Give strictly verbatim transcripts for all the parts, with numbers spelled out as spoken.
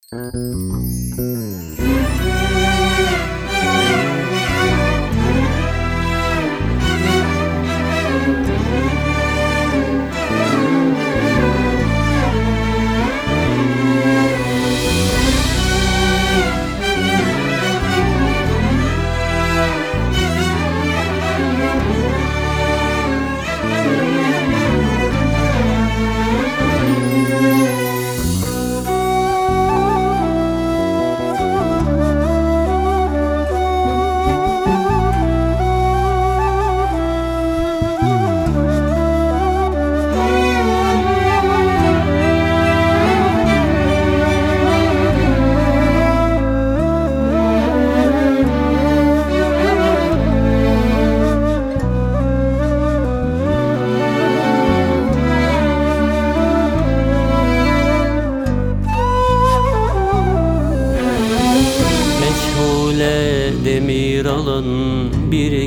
Demir alan bir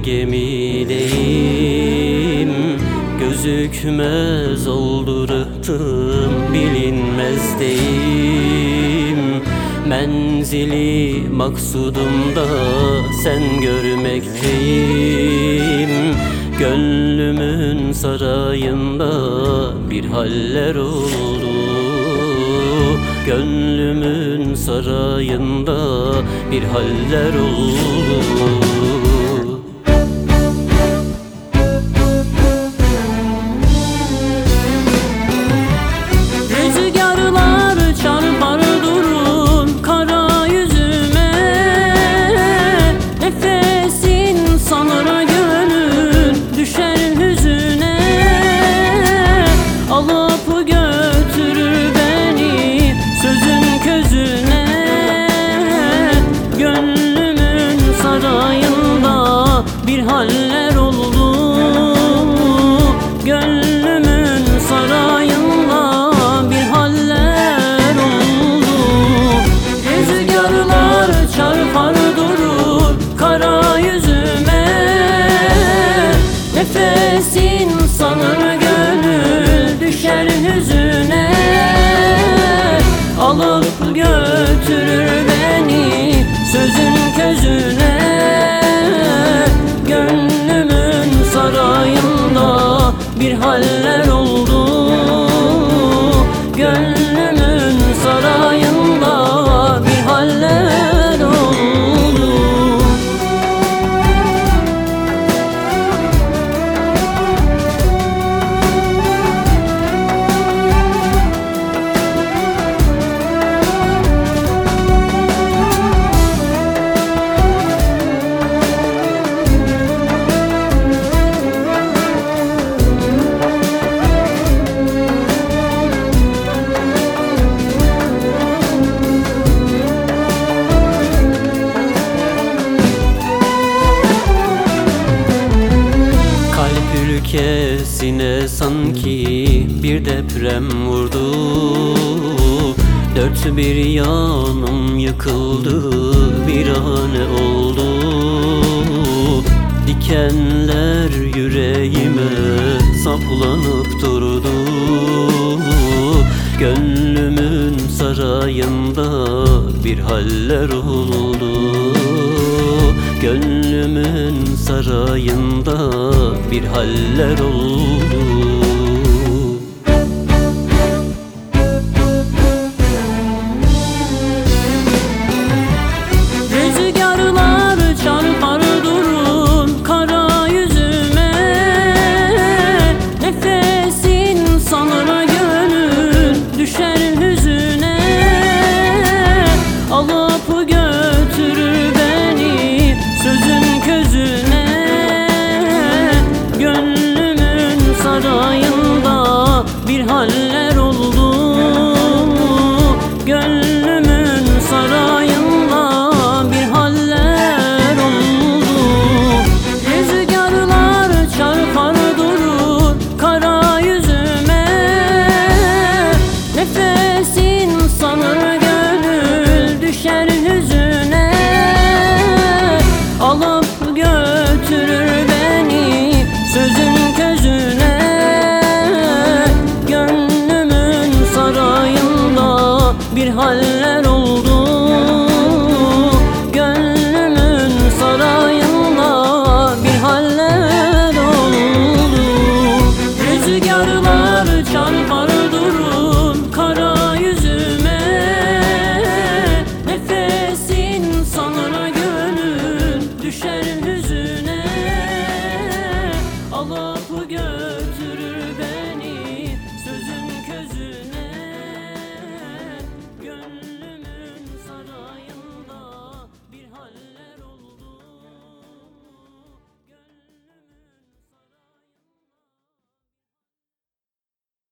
gemideyim, gözükmez oldu rıhtım, bilinmezdeyim. Menzili maksudumda sen görmekteyim. Gönlümün sarayında bir haller oldu. Gönlümün sarayında bir haller oldu. Rüzgarlar çarpar durur kara yüzüme. Nefesin sanır gönül düşer hüzüne. Alıp götürür beni sözün közüne. Gönlümün sarayında bir haller oldu. Gönlümün sarayında bir haller oldu. Rüzgarlar çarpar durur kara yüzüme. Nefesin sanır gönül düşer hüzüne. Alıp götürür beni sözün közüne. Gönlümün sarayında bir haller oldu. Gönlümün sarayında bir haller oldu. Ülkesine sanki bir deprem vurdu. Dört bir yanım yıkıldı, virane oldu. Dikenler yüreğime saplanıp durdu. Gönlümün sarayında bir haller oldu. Gönlümün sarayında bir haller oldu. Rüzgarlar çarpar durur kara yüzüme. Nefesin sanır gönül düşer hüzüne. Alıp götürür beni sözün közüne. Gönlümün sarayında bir haller oldu. Gönlümün sarayında bir haller oldu. Rüzgarlar çarpar durur kara yüzüme. Nefesin sanır gönül düşer hüzüne. Alıp götürür beni sözün közüne. Gönlümün sarayında bir haller oldu. düşer hüzüne.